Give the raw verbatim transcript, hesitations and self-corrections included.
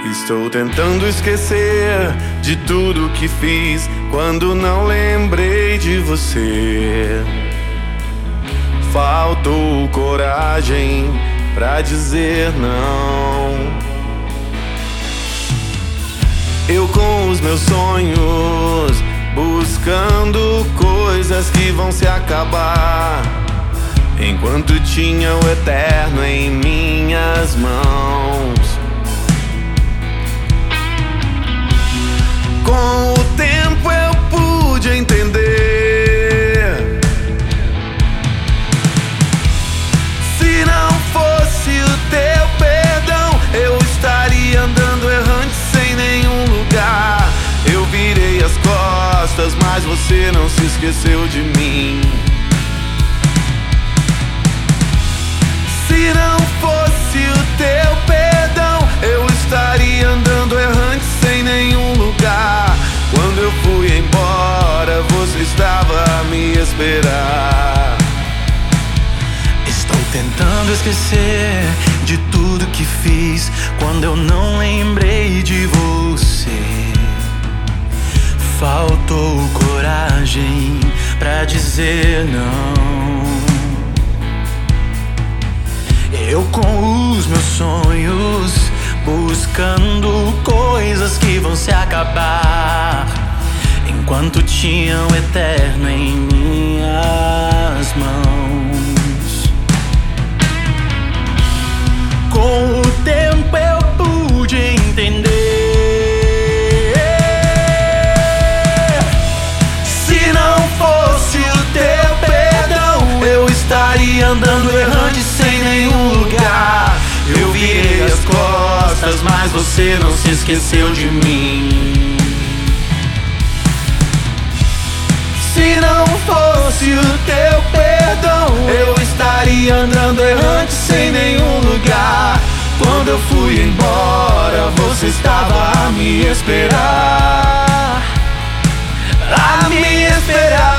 Estou tentando esquecer de tudo que fiz quando não lembrei de você. Faltou coragem pra dizer não. Eu com os meus sonhos, buscando coisas que vão se acabar, enquanto tinha o eterno em minhas mãos. Com o tempo eu pude entender, se não fosse o teu perdão, eu estaria andando errante sem nenhum lugar. Eu virei as costas, mas você não se esqueceu de mim. Se não fosse o teu perdão, eu estaria andando errante sem nenhum lugar. Quando eu fui embora, você estava a me esperar. Estou tentando esquecer de tudo que fiz quando eu não lembrei de você. Faltou coragem pra dizer não. Eu com os meus sonhos, buscando coisas que vão se acabar, enquanto tinha o eterno em minhas mãos. Com o tempo eu pude entender, se não fosse o teu perdão, eu estaria andando errante sem nenhum lugar. Eu virei as costas, mas você não se esqueceu de mim. Se não fosse o teu perdão, eu estaria andando errante sem nenhum lugar. Quando eu fui embora, você estava a me esperar, a me esperar.